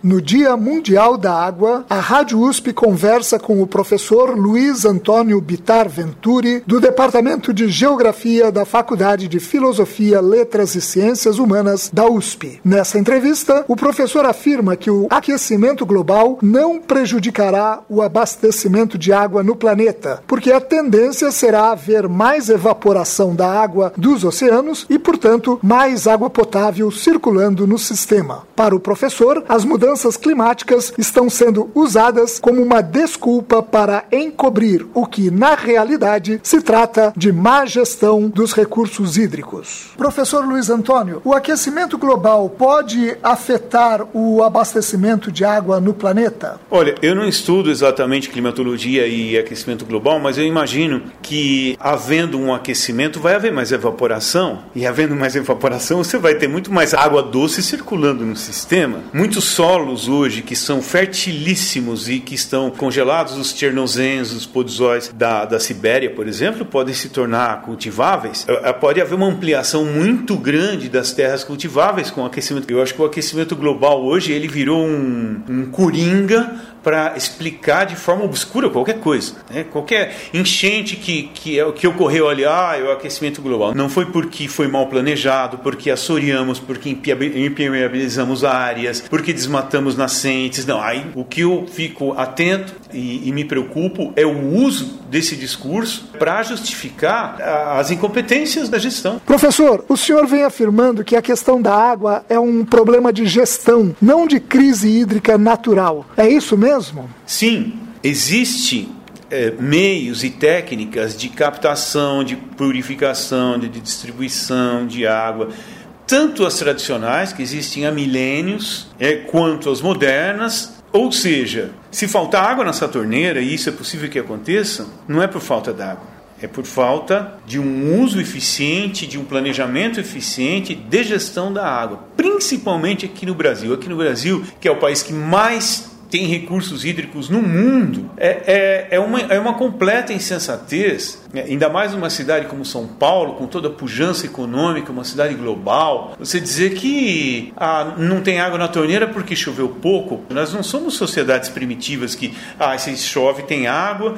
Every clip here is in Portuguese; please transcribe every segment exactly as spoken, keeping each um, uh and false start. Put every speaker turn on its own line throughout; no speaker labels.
No Dia Mundial da Água, a Rádio U S P conversa com o professor Luiz Antônio Bittar Venturi, do Departamento de Geografia da Faculdade de Filosofia, Letras e Ciências Humanas da U S P. Nessa entrevista, o professor afirma que o aquecimento global não prejudicará o abastecimento de água no planeta, porque a tendência será haver mais evaporação da água dos oceanos e, portanto, mais água potável circulando no sistema. Para o professor, as mudanças climáticas estão sendo usadas como uma desculpa para encobrir o que, na realidade, se trata de má gestão dos recursos hídricos. Professor Luiz Antônio, o aquecimento global pode afetar o abastecimento de água no planeta?
Olha, eu não estudo exatamente climatologia e aquecimento global, mas eu imagino que, havendo um aquecimento, vai haver mais evaporação, e havendo mais evaporação, você vai ter muito mais água doce circulando no sistema. Muitos solos hoje que são fertilíssimos e que estão congelados, os chernozens, os podizóis da, da Sibéria, por exemplo, podem se tornar cultiváveis. Pode haver uma ampliação muito grande das terras cultiváveis com o aquecimento. Eu acho que o aquecimento global hoje ele virou um, um coringa para explicar de forma obscura qualquer coisa, né? Qualquer enchente que, que, é, que ocorreu ali, ah, é o aquecimento global. Não foi porque foi mal planejado, porque assoreamos, porque impermeabilizamos áreas, porque desmatamos nascentes. Não, aí o que eu fico atento e, e me preocupo é o uso desse discurso para justificar as incompetências da gestão.
Professor, o senhor vem afirmando que a questão da água é um problema de gestão, não de crise hídrica natural. É isso mesmo?
Sim, existe é, meios e técnicas de captação, de purificação, de, de distribuição de água, tanto as tradicionais, que existem há milênios, é, quanto as modernas. Ou seja, se faltar água nessa torneira, e isso é possível que aconteça, não é por falta d'água. É por falta de um uso eficiente, de um planejamento eficiente de gestão da água. Principalmente aqui no Brasil. Aqui no Brasil, que é o país que mais tem recursos hídricos no mundo, é, é, é, uma, é uma completa insensatez, ainda mais numa cidade como São Paulo, com toda a pujança econômica, uma cidade global, você dizer que ah, não tem água na torneira porque choveu pouco. Nós não somos sociedades primitivas que, ah, se chove tem água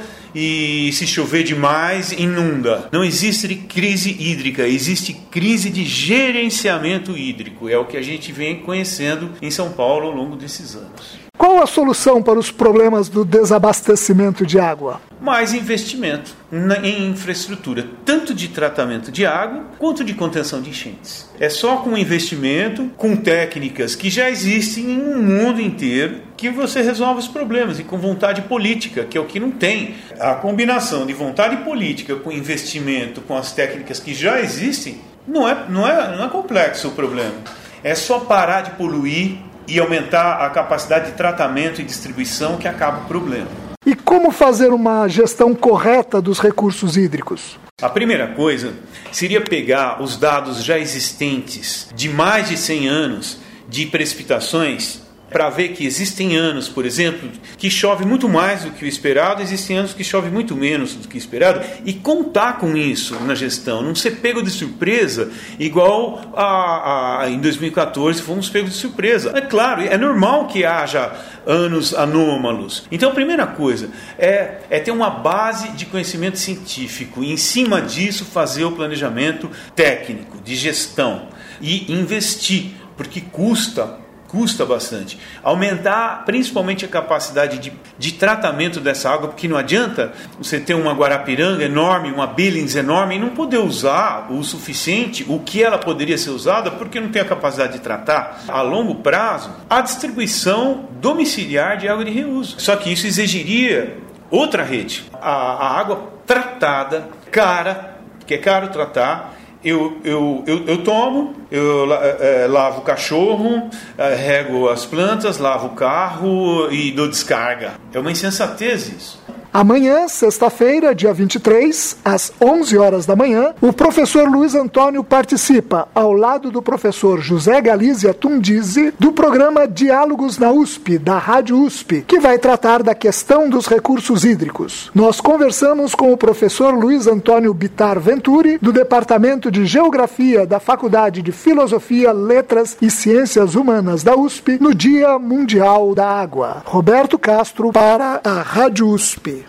e se chover demais inunda. Não existe crise hídrica, existe crise de gerenciamento hídrico, é o que a gente vem conhecendo em São Paulo ao longo desses anos.
Qual a solução para os problemas do desabastecimento de água?
Mais investimento em infraestrutura, tanto de tratamento de água, quanto de contenção de enchentes. É só com investimento, com técnicas que já existem no mundo inteiro, que você resolve os problemas, e com vontade política, que é o que não tem. A combinação de vontade política com investimento, com as técnicas que já existem, não é, não é, não é complexo o problema. É só parar de poluir e aumentar a capacidade de tratamento e distribuição que acaba o problema.
E como fazer uma gestão correta dos recursos hídricos?
A primeira coisa seria pegar os dados já existentes de mais de cem anos de precipitações, para ver que existem anos, por exemplo, que chove muito mais do que o esperado, existem anos que chove muito menos do que o esperado, e contar com isso na gestão, não ser pego de surpresa, igual a, a, em dois mil e catorze fomos pegos de surpresa. É claro, é normal que haja anos anômalos. Então a primeira coisa é, é ter uma base de conhecimento científico, e em cima disso fazer o planejamento técnico, de gestão, e investir, porque custa Custa bastante. Aumentar principalmente a capacidade de, de tratamento dessa água, porque não adianta você ter uma Guarapiranga enorme, uma Billings enorme, e não poder usar o suficiente, o que ela poderia ser usada, porque não tem a capacidade de tratar. A longo prazo, a distribuição domiciliar de água de reuso. Só que isso exigiria outra rede. A, a água tratada, cara, que é caro tratar. Eu, eu, eu, eu tomo, eu é, lavo o cachorro, é, rego as plantas, lavo o carro e dou descarga. É uma insensatez isso.
Amanhã, sexta-feira, dia vinte e três, às onze horas da manhã, o professor Luiz Antônio participa, ao lado do professor José Galizia Tundizi, do programa Diálogos na U S P, da Rádio U S P, que vai tratar da questão dos recursos hídricos. Nós conversamos com o professor Luiz Antônio Bittar Venturi, do Departamento de Geografia da Faculdade de Filosofia, Letras e Ciências Humanas da U S P, no Dia Mundial da Água. Roberto Castro para a Rádio U S P.